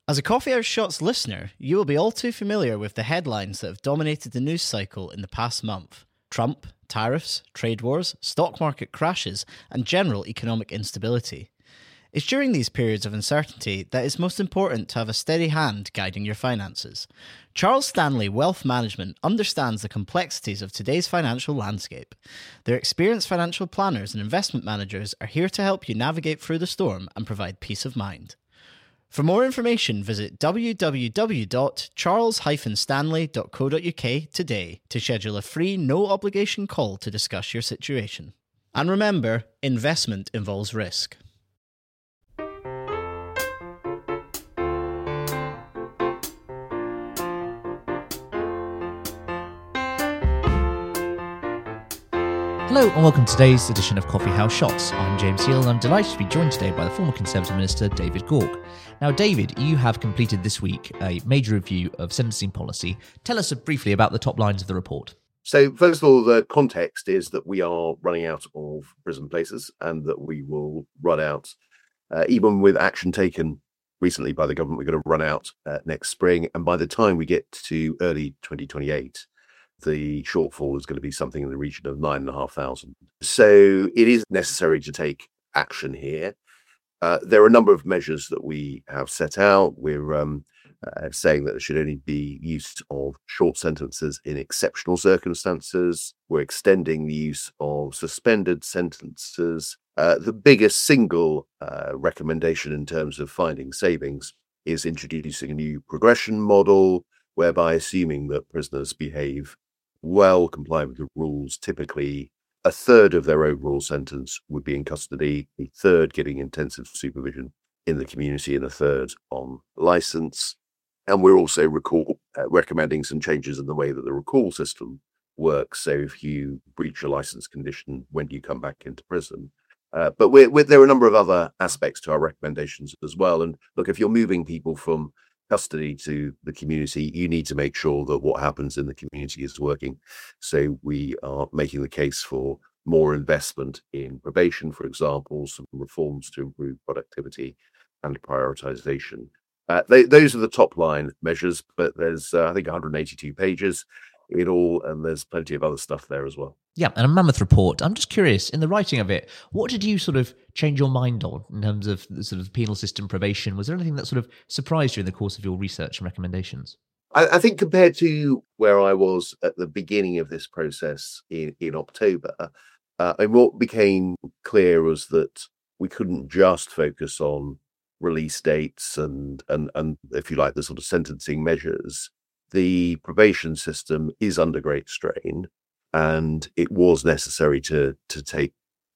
As a Coffee House Shots listener, you will be all too familiar with the headlines that have dominated the news cycle in the past month. Trump, tariffs, trade wars, stock market crashes, and general economic instability. It's during these periods of uncertainty that it's most important to have a steady hand guiding your finances. Charles Stanley Wealth Management understands the complexities of today's financial landscape. Their experienced financial planners and investment managers are here to help you navigate through the storm and provide peace of mind. For more information, visit www.charles-stanley.co.uk today to schedule a free, no-obligation call to discuss your situation. And remember, investment involves risk. Hello and welcome to today's edition of Coffee House Shots. I'm James Heal and I'm delighted to be joined today by the former Conservative Minister David Gauke. Now David, you have completed this week a major review of sentencing policy. Tell us briefly about the top lines of the report. So first of all, the context is that we are running out of prison places and that we will run out, even with action taken recently by the government, we're going to run out next spring. And by the time we get to early 2028, the shortfall is going to be something in the region of 9,500. So it is necessary to take action here. There are a number of measures that we have set out. We're saying that there should only be use of short sentences in exceptional circumstances. We're extending the use of suspended sentences. The biggest single recommendation in terms of finding savings is introducing a new progression model, whereby assuming that prisoners behave well, comply with the rules, typically a third of their overall sentence would be in custody, a third getting intensive supervision in the community, and a third on license. And we're also recommending some changes in the way that the recall system works. So if you breach a license condition, when do you come back into prison? But there are a number of other aspects to our recommendations as well. And look, if you're moving people from custody to the community, you need to make sure that what happens in the community is working. So we are making the case for more investment in probation, for example, some reforms to improve productivity and prioritization. Those are the top line measures, but there's, I think, 182 pages in all, and there's plenty of other stuff there as well. Yeah, and a mammoth report. I'm just curious, in the writing of it, what did you sort of change your mind on in terms of the sort of penal system, probation? Was there anything that sort of surprised you in the course of your research and recommendations? I think compared to where I was at the beginning of this process in October, and what became clear was that we couldn't just focus on release dates and if you like, the sort of sentencing measures. The probation system is under great strain, and it was necessary to take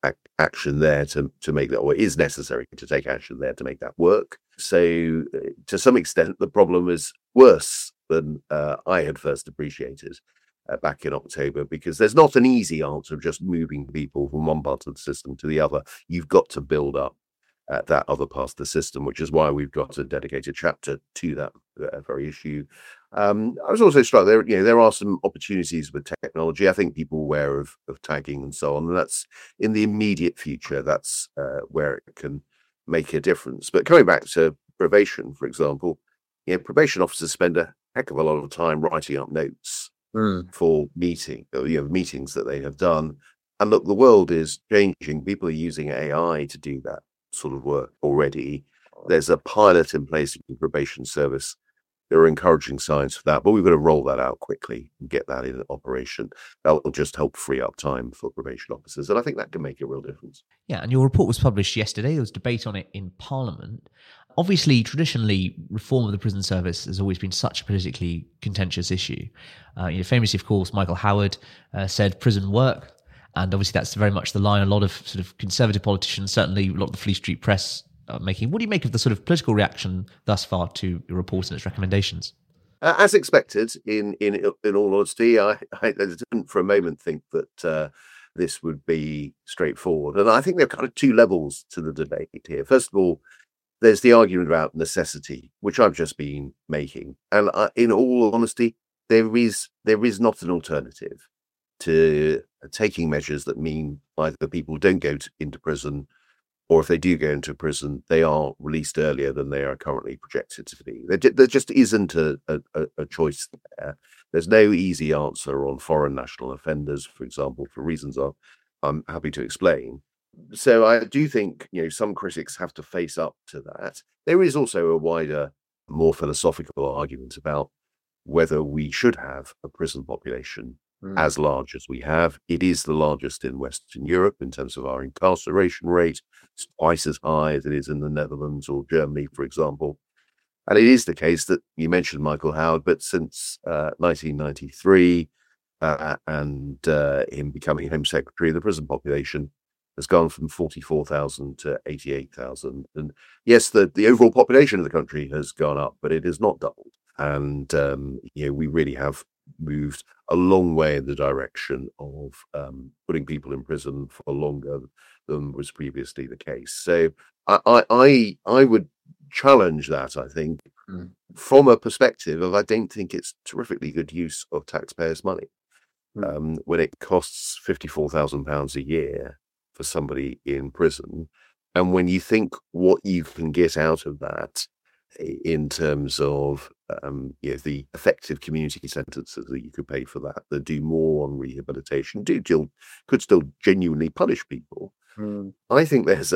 action there to make that, or it is necessary to take action there to make that work. So to some extent, the problem is worse than I had first appreciated back in October, because there's not an easy answer of just moving people from one part of the system to the other. You've got to build up that other part of the system, which is why we've got a dedicated chapter to that very issue. I was also struck there are some opportunities with technology. I think people are aware of tagging and so on, and that's in the immediate future. That's where it can make a difference. But coming back to probation, for example, probation officers spend a heck of a lot of time writing up notes for meetings that they have done. And look, the world is changing. People are using AI to do that sort of work already. There's a pilot in place in the probation service. There are encouraging signs for that, but we've got to roll that out quickly and get that in operation. That will just help free up time for probation officers, and I think that can make a real difference. Yeah, and your report was published yesterday. There was debate on it in Parliament. Obviously, traditionally, reform of the prison service has always been such a politically contentious issue. Famously, of course, Michael Howard said prison work, and obviously that's very much the line a lot of sort of conservative politicians, certainly a lot of the Fleet Street press, making. What do you make of the sort of political reaction thus far to your report and its recommendations? As expected, in all honesty, I didn't for a moment think that this would be straightforward. And I think there are kind of two levels to the debate here. First of all, there's the argument about necessity, which I've just been making. And in all honesty, there is not an alternative to taking measures that mean either people don't go into prison or if they do go into prison, they are released earlier than they are currently projected to be. There just isn't a choice there. There's no easy answer on foreign national offenders, for example, for reasons I'm happy to explain. So I do think, some critics have to face up to that. There is also a wider, more philosophical argument about whether we should have a prison population as large as we have. It is the largest in Western Europe in terms of our incarceration rate. It's twice as high as it is in the Netherlands or Germany, for example. And it is the case that you mentioned Michael Howard, but since 1993 and him becoming Home Secretary, the prison population has gone from 44,000 to 88,000. And yes, the overall population of the country has gone up, but it has not doubled. And, we really have moved a long way in the direction of putting people in prison for longer than was previously the case. So I would challenge that, I think, from a perspective of I don't think it's terrifically good use of taxpayers' money. When it costs £54,000 a year for somebody in prison, and when you think what you can get out of that in terms of the effective community sentences that you could pay for that do more on rehabilitation, could still genuinely punish people. I think there's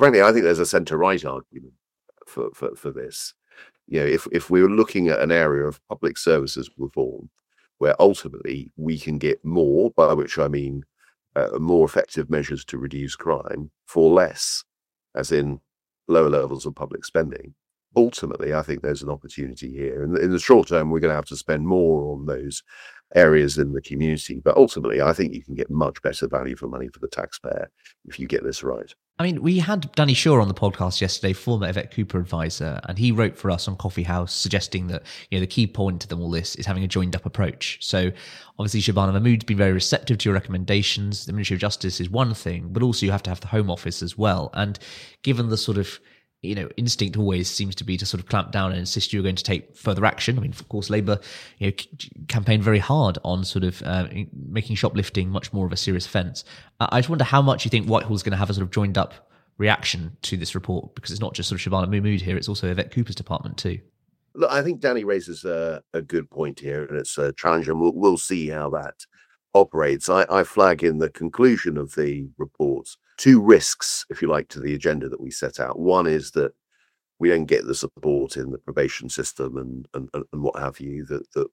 a centre-right argument for this. If we were looking at an area of public services reform where ultimately we can get more, by which I mean more effective measures to reduce crime for less, as in lower levels of public spending, ultimately, I think there's an opportunity here. In the short term, we're going to have to spend more on those areas in the community. But ultimately, I think you can get much better value for money for the taxpayer if you get this right. I mean, we had Danny Shaw on the podcast yesterday, former Yvette Cooper advisor, and he wrote for us on Coffee House suggesting that the key point to all this is having a joined-up approach. So obviously, Shabana Mahmood's been very receptive to your recommendations. The Ministry of Justice is one thing, but also you have to have the Home Office as well. And given the sort of instinct always seems to be to sort of clamp down and insist you're going to take further action. I mean, of course, Labour campaigned very hard on sort of making shoplifting much more of a serious offence. I just wonder how much you think Whitehall's going to have a sort of joined up reaction to this report, because it's not just sort of Shabana Mahmood here, it's also Yvette Cooper's department too. Look, I think Danny raises a good point here, and it's a challenge, and we'll see how that operates. I flag in the conclusion of the reports two risks, if you like, to the agenda that we set out. One is that we don't get the support in the probation system and what have you,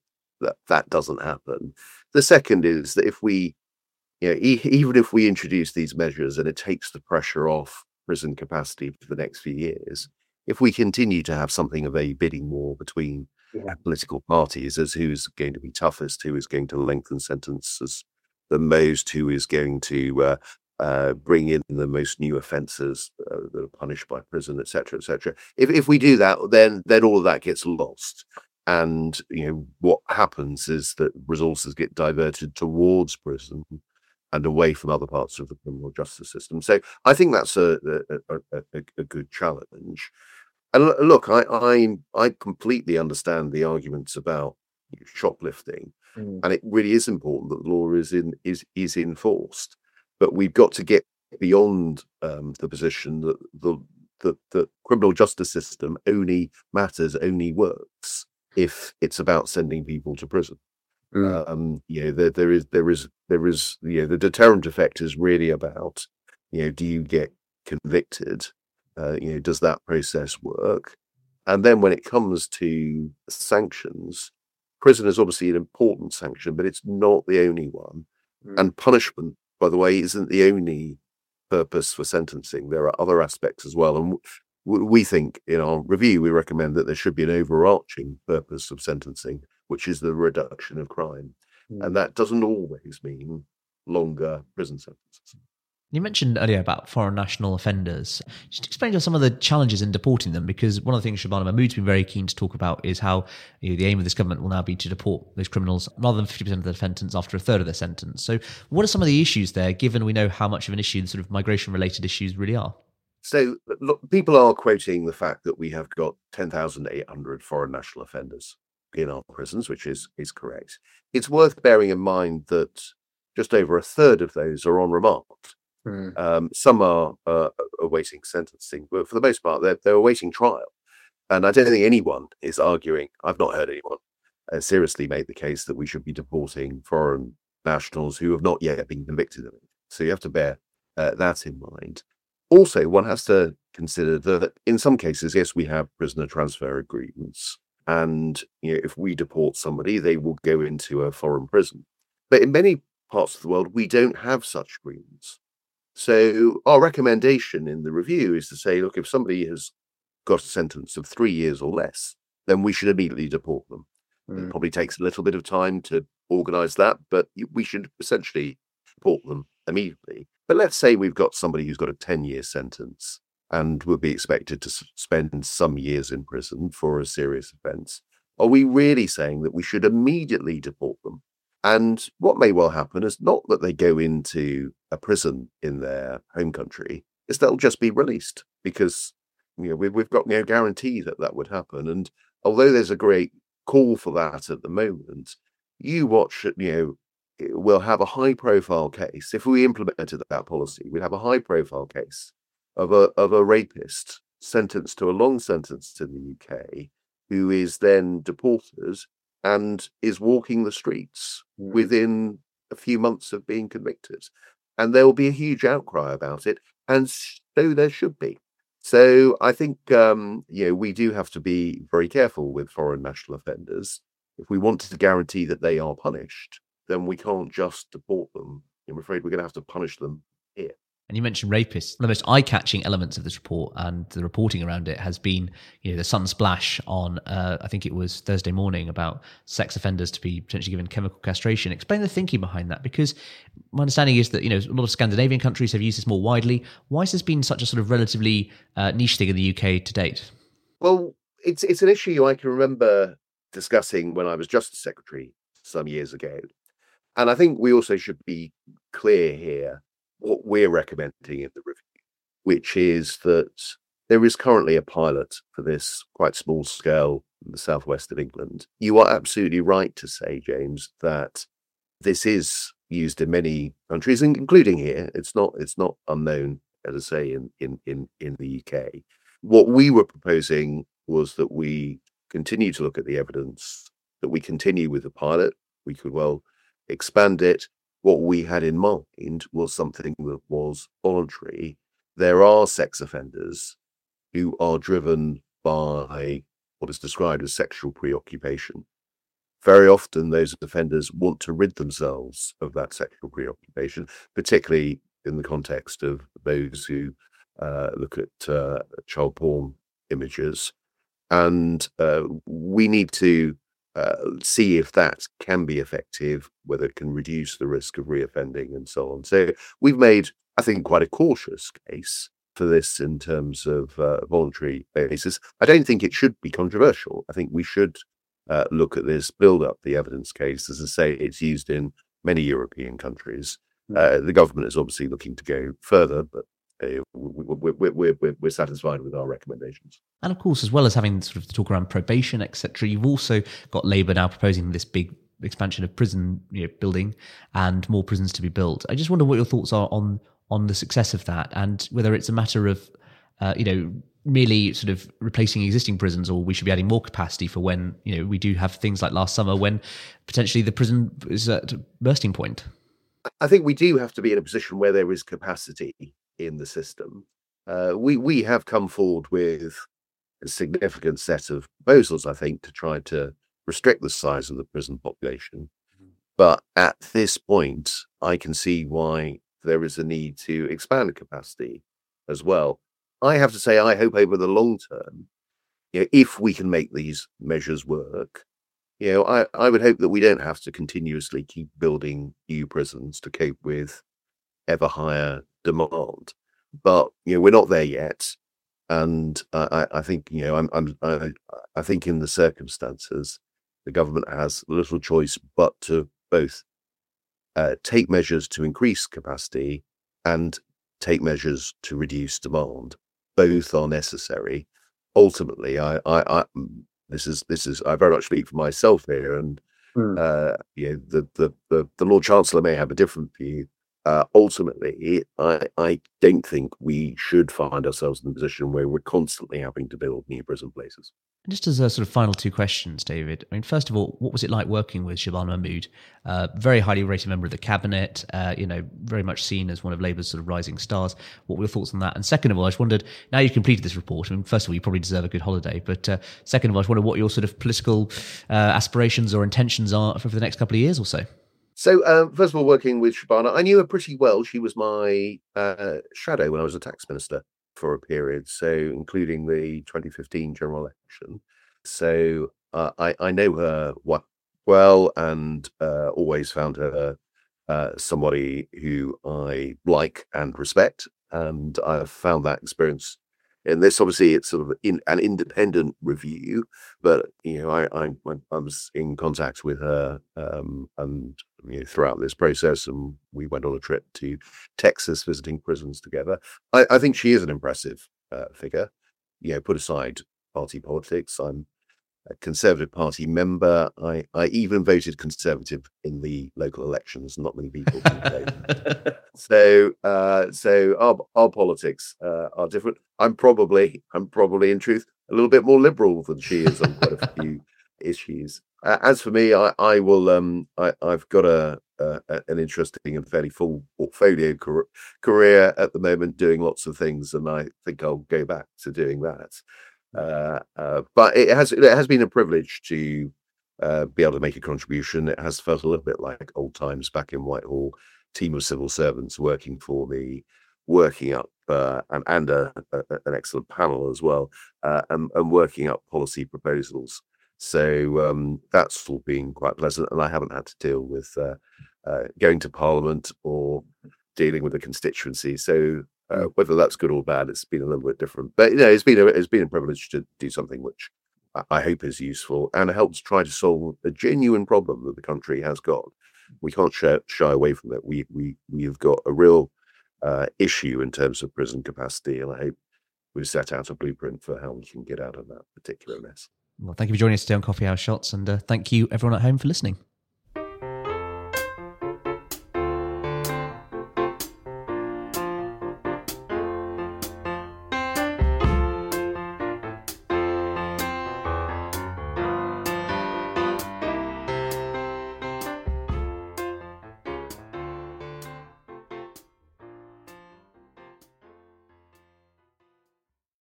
that doesn't happen. The second is that if we, even if we introduce these measures and it takes the pressure off prison capacity for the next few years, if we continue to have something of a bidding war between political parties as who's going to be toughest, who is going to lengthen sentences the most, who is going to bring in the most new offences that are punished by prison, etc., etc. If we do that, then all of that gets lost, and what happens is that resources get diverted towards prison and away from other parts of the criminal justice system. So I think that's a good challenge. And look, I completely understand the arguments about shoplifting, and it really is important that the law is enforced. But we've got to get beyond the position that the criminal justice system only works if it's about sending people to prison. There is the deterrent effect is really about do you get convicted? Does that process work? And then when it comes to sanctions, prison is obviously an important sanction, but it's not the only one. And punishment, by the way, isn't the only purpose for sentencing. There are other aspects as well. And we think in our review, we recommend that there should be an overarching purpose of sentencing, which is the reduction of crime. And that doesn't always mean longer prison sentences. You mentioned earlier about foreign national offenders. Just explain to us some of the challenges in deporting them, because one of the things Shabana Mahmood's been very keen to talk about is how the aim of this government will now be to deport those criminals rather than 50% of their sentence after a third of their sentence. So what are some of the issues there, given we know how much of an issue the sort of migration-related issues really are? So look, people are quoting the fact that we have got 10,800 foreign national offenders in our prisons, which is correct. It's worth bearing in mind that just over a third of those are on remand. Some are awaiting sentencing, but for the most part, they're awaiting trial. And I don't think anyone is arguing, I've not heard anyone seriously make the case that we should be deporting foreign nationals who have not yet been convicted of it. So you have to bear that in mind. Also, one has to consider that in some cases, yes, we have prisoner transfer agreements. And if we deport somebody, they will go into a foreign prison. But in many parts of the world, we don't have such agreements. So our recommendation in the review is to say, look, if somebody has got a sentence of 3 years or less, then we should immediately deport them. It probably takes a little bit of time to organise that, but we should essentially deport them immediately. But let's say we've got somebody who's got a 10-year sentence and would be expected to spend some years in prison for a serious offence. Are we really saying that we should immediately deport them? And what may well happen is not that they go into a prison in their home country, is they'll just be released, because we've got no guarantee that that would happen. And although there's a great call for that at the moment, you watch, we'll have a high-profile case. If we implemented that policy, we'd have a high-profile case of a rapist sentenced to a long sentence to the UK, who is then deported and is walking the streets within a few months of being convicted. And there will be a huge outcry about it, and so there should be. So I think, we do have to be very careful with foreign national offenders. If we wanted to guarantee that they are punished, then we can't just deport them. I'm afraid we're going to have to punish them here. And you mentioned rapists. The most eye-catching elements of this report and the reporting around it has been, the sun splash on, I think it was Thursday morning, about sex offenders to be potentially given chemical castration. Explain the thinking behind that, because my understanding is that, a lot of Scandinavian countries have used this more widely. Why has this been such a sort of relatively niche thing in the UK to date? Well, it's an issue I can remember discussing when I was Justice Secretary some years ago. And I think we also should be clear here what we're recommending in the review, which is that there is currently a pilot for this quite small scale in the southwest of England. You are absolutely right to say, James, that this is used in many countries, including here. It's not unknown, as I say, in the UK. What we were proposing was that we continue to look at the evidence, that we continue with the pilot. We could well expand it. What we had in mind was something that was voluntary. There are sex offenders who are driven by what is described as sexual preoccupation. Very often, those offenders want to rid themselves of that sexual preoccupation, particularly in the context of those who look at child porn images. And we need to see if that can be effective, whether it can reduce the risk of reoffending and so on. So we've made, I think, quite a cautious case for this in terms of voluntary basis. I don't think it should be controversial. I think we should look at this, build up the evidence case. As I say, it's used in many European countries. The government is obviously looking to go further, but we're satisfied with our recommendations. And of course, as well as having sort of the talk around probation, etc., you've also got Labour now proposing this big expansion of prison building and more prisons to be built. I just wonder what your thoughts are on the success of that, and whether it's a matter of merely sort of replacing existing prisons, or we should be adding more capacity for when we do have things like last summer when potentially the prison is at a bursting point. I think we do have to be in a position where there is capacity in the system. We have come forward with a significant set of proposals, I think, to try to restrict the size of the prison population. But at this point, I can see why there is a need to expand capacity as well. I have to say, I hope over the long term, if we can make these measures work, I would hope that we don't have to continuously keep building new prisons to cope with ever higher demand. But we're not there yet, and I think I think in the circumstances, the government has little choice but to both take measures to increase capacity and take measures to reduce demand. Both are necessary. Ultimately, this is I very much speak for myself here, and the Lord Chancellor may have a different view. ultimately, I don't think we should find ourselves in a position where we're constantly having to build new prison places. And just as a sort of final two questions, David. I mean, first of all, what was it like working with Shabana Mahmood? Very highly rated member of the cabinet, very much seen as one of Labour's sort of rising stars. What were your thoughts on that? And second of all, I just wondered, now you've completed this report, I mean, first of all, you probably deserve a good holiday, but second of all, I just wondered what your sort of political aspirations or intentions are for the next couple of years or so. So, first of all, working with Shabana, I knew her pretty well. She was my shadow when I was a tax minister for a period, so including the 2015 general election. So I know her well, and always found her somebody who I like and respect, and I've found that experience in this. Obviously, it's sort of an independent review, but I was in contact with her and throughout this process, and we went on a trip to Texas visiting prisons together. I think she is an impressive figure. Put aside party politics, I'm a Conservative Party member. I even voted Conservative in the local elections. Not many people do. So our politics are different. I'm probably in truth a little bit more liberal than she is on quite a few issues. As for me, I will. I've got an interesting and fairly full portfolio career at the moment, doing lots of things, and I think I'll go back to doing that. But it has been a privilege to be able to make a contribution. It has felt a little bit like old times back in Whitehall. Team of civil servants working for me, working up and an excellent panel as well, and working up policy proposals. So that's all been quite pleasant, and I haven't had to deal with going to Parliament or dealing with a constituency. So whether that's good or bad, it's been a little bit different. But it's been a privilege to do something which I hope is useful and helps try to solve a genuine problem that the country has got. We can't shy away from it. We've got a real issue in terms of prison capacity, and I hope we've set out a blueprint for how we can get out of that particular mess. Well, thank you for joining us today on Coffee House Shots, and thank you everyone at home for listening.